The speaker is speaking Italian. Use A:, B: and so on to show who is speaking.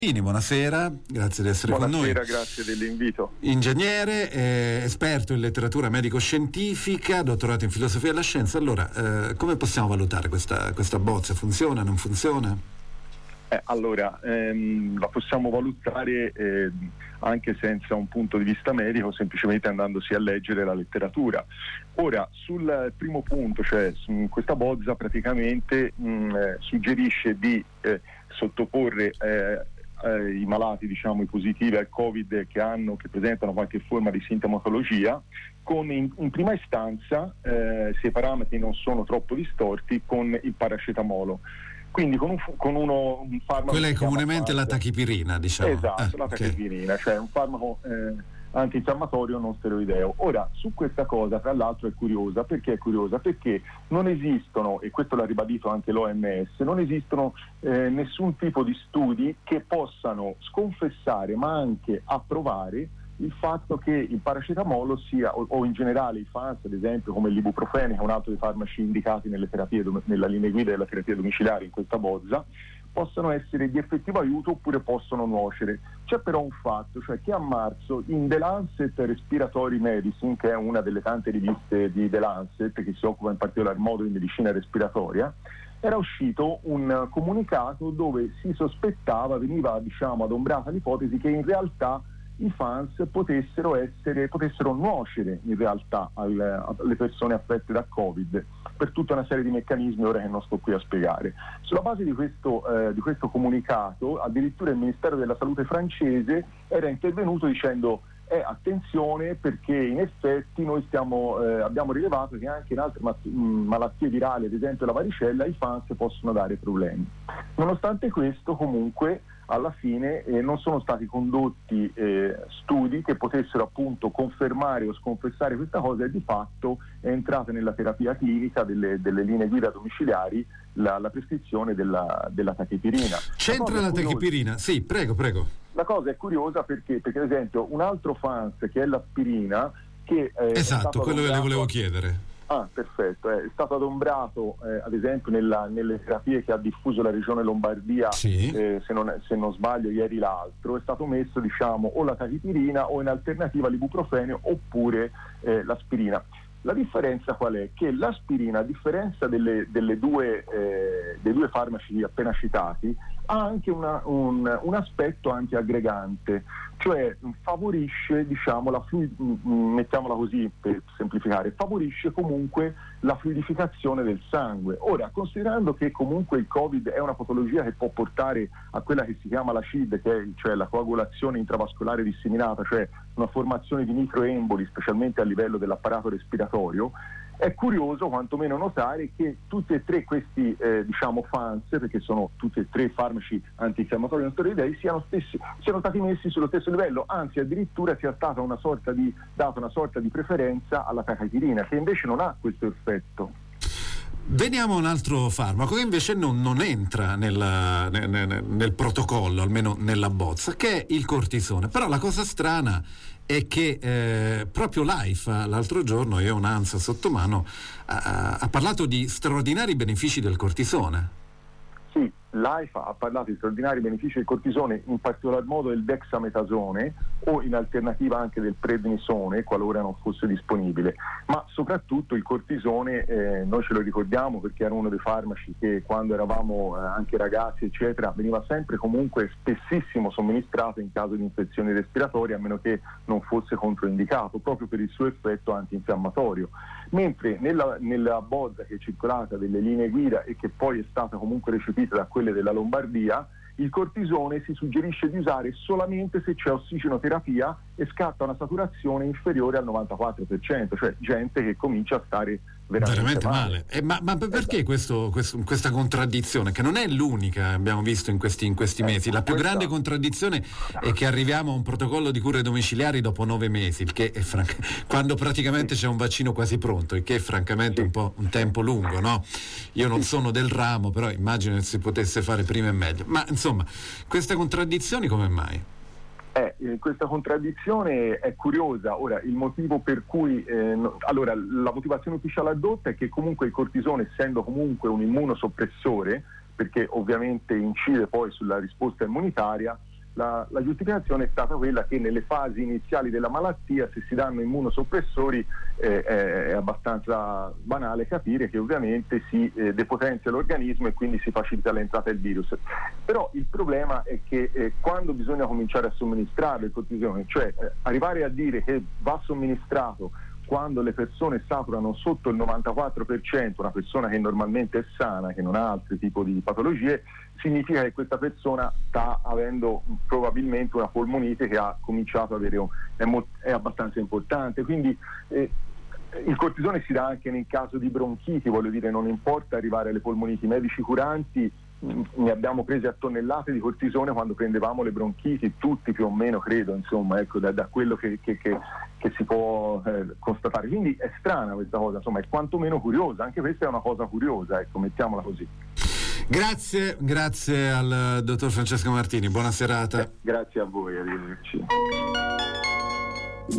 A: Buonasera, grazie di essere con noi.
B: Buonasera, grazie dell'invito.
A: Ingegnere, esperto in letteratura medico-scientifica, dottorato in filosofia della scienza. Allora, come possiamo valutare questa bozza? Funziona, non funziona?
B: La possiamo valutare anche senza un punto di vista medico, semplicemente andandosi a leggere la letteratura. Ora, sul primo punto, cioè questa bozza praticamente suggerisce di sottoporre i malati, diciamo i positivi al Covid che presentano qualche forma di sintomatologia, con in prima istanza, se i parametri non sono troppo distorti, con il paracetamolo. Quindi con un farmaco.
A: Quella è comunemente la tachipirina, diciamo.
B: Esatto, la tachipirina, cioè un farmaco antinfiammatorio non steroideo. Ora, su questa cosa, tra l'altro, è curiosa. Perché è curiosa? Perché non esistono, e questo l'ha ribadito anche l'OMS, non esistono nessun tipo di studi che possano sconfessare, ma anche approvare il fatto che il paracetamolo sia, o in generale i FANS, ad esempio, come l'ibuprofene, che è un altro dei farmaci indicati nella linea guida della terapia domiciliare in questa bozza, possano essere di effettivo aiuto oppure possono nuocere. C'è però un fatto, cioè che a marzo in The Lancet Respiratory Medicine, che è una delle tante riviste di The Lancet che si occupa in particolar modo di medicina respiratoria, era uscito un comunicato dove si sospettava, veniva adombrata l'ipotesi che in realtà i FANS potessero nuocere in realtà alle persone affette da Covid, per tutta una serie di meccanismi ora che non sto qui a spiegare. Sulla base di questo comunicato, addirittura il Ministero della Salute francese era intervenuto dicendo attenzione, perché in effetti noi abbiamo rilevato che anche in altre malattie virali, ad esempio la varicella, i FANS possono dare problemi. Nonostante questo, comunque, alla fine non sono stati condotti studi che potessero appunto confermare o sconfessare questa cosa, e di fatto è entrata nella terapia clinica delle linee guida domiciliari la prescrizione della tachipirina.
A: C'entra la tachipirina? Sì, prego.
B: La cosa è curiosa perché ad esempio un altro FANS, che è l'aspirina, che
A: esatto, quello che le volevo chiedere.
B: Perfetto, è stato adombrato ad esempio nelle terapie che ha diffuso la regione Lombardia,
A: sì.
B: Se non sbaglio ieri l'altro, è stato messo o la tachipirina o in alternativa l'ibuprofene oppure l'aspirina. La differenza qual è? Che l'aspirina, a differenza dei due farmaci appena citati, ha anche un aspetto antiaggregante, cioè favorisce, mettiamola così per semplificare, favorisce comunque la fluidificazione del sangue. Ora, considerando che comunque il Covid è una patologia che può portare a quella che si chiama la CID, cioè la coagulazione intravascolare disseminata, cioè una formazione di microemboli, specialmente a livello dell'apparato respiratorio, è curioso quantomeno notare che tutti e tre questi FANS, perché sono tutti e tre farmaci antinfiammatori non steroidei, siano stati messi sullo stesso livello, anzi addirittura sia stata data una sorta di preferenza alla tachipirina, che invece non ha questo effetto.
A: Veniamo a un altro farmaco che invece non entra nel protocollo, almeno nella bozza, che è il cortisone. Però la cosa strana è che proprio l'AIFA l'altro giorno, io ho un'ANSA sotto mano, ha parlato di straordinari benefici del cortisone.
B: Sì, l'AIFA ha parlato di straordinari benefici del cortisone, in particolar modo del dexametasone, o in alternativa anche del prednisone, qualora non fosse disponibile. Ma soprattutto il cortisone, noi ce lo ricordiamo perché era uno dei farmaci che quando eravamo anche ragazzi eccetera veniva sempre comunque spessissimo somministrato in caso di infezioni respiratorie, a meno che non fosse controindicato, proprio per il suo effetto antinfiammatorio. Mentre nella bozza che è circolata delle linee guida e che poi è stata comunque recepita da quelle della Lombardia, il cortisone si suggerisce di usare solamente se c'è ossigenoterapia e scatta una saturazione inferiore al 94%, cioè gente che comincia a stare veramente male.
A: Ma perché questa contraddizione, che non è l'unica abbiamo visto in questi mesi? La più grande contraddizione è che arriviamo a un protocollo di cure domiciliari dopo 9 mesi, il che è quando praticamente c'è un vaccino quasi pronto, il che è francamente un po' un tempo lungo, no? Io non sono del ramo, però immagino che si potesse fare prima e meglio. Ma insomma, queste contraddizioni come mai?
B: Questa contraddizione è curiosa. Ora, il motivo per cui la motivazione ufficiale addotta è che comunque il cortisone, essendo comunque un immunosoppressore, perché ovviamente incide poi sulla risposta immunitaria, la giustificazione è stata quella che nelle fasi iniziali della malattia, se si danno immunosoppressori, è abbastanza banale capire che ovviamente si depotenzia l'organismo e quindi si facilita l'entrata del virus. Però il problema è che quando bisogna cominciare a somministrare il cortisone, cioè arrivare a dire che va somministrato quando le persone saturano sotto il 94%, una persona che normalmente è sana, che non ha altri tipi di patologie, significa che questa persona sta avendo probabilmente una polmonite che ha cominciato ad avere è abbastanza importante. Quindi il cortisone si dà anche nel caso di bronchiti, voglio dire, non importa arrivare alle polmoniti. I medici curanti ne abbiamo presi a tonnellate di cortisone quando prendevamo le bronchiti, tutti più o meno, credo, insomma, ecco, da quello che si può constatare. Quindi è strana questa cosa, insomma, è quantomeno curiosa, anche questa è una cosa curiosa, ecco, mettiamola così.
A: Grazie al dottor Francesco Martini, buona serata.
B: Grazie a voi, arrivederci.